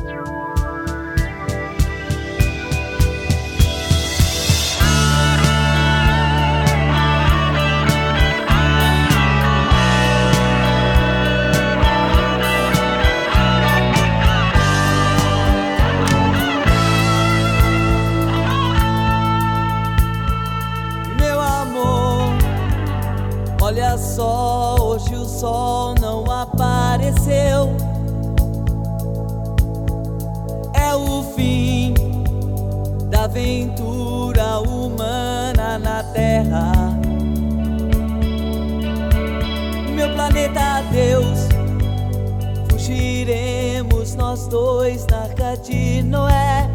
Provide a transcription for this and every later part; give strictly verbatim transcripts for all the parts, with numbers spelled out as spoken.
Olha só, hoje o sol não apareceu. É o fim da aventura humana na Terra. Meu planeta Deus, fugiremos nós dois na Arca de Noé.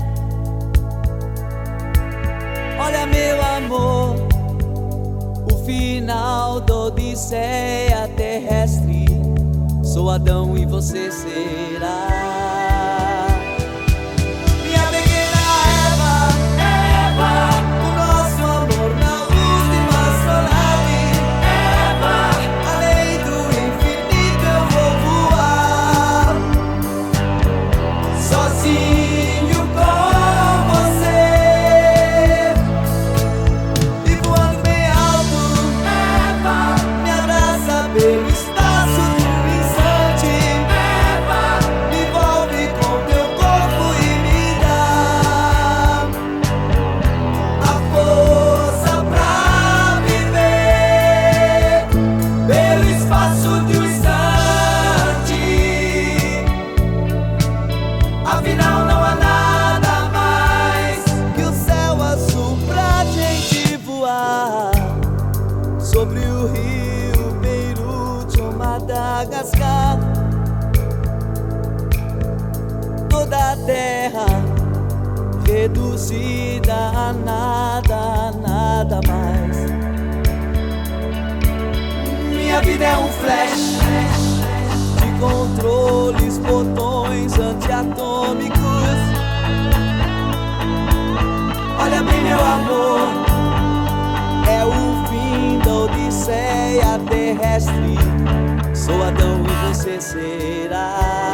Olha, meu amor, o final da odisseia terrestre. Sou Adão e você será minha pequena Eva. Eva, o nosso amor na luz de uma só nave. Eva, além do infinito eu vou voar, sozinho com você. E voando bem alto, Eva, me abraça pelo espaço de um instante. Eva, me envolve com teu corpo e me dá a força pra viver pelo espaço de um instante. Afinal não há nada mais que o céu azul pra gente voar sobre o rio Beirute ou Madagascar. Toda a terra reduzida a nada, a nada mais. Minha vida é um flash de controles, botões antiatômicos. Olha bem, meu amor, é o fim da odisseia terrestre. Sou Adão e você será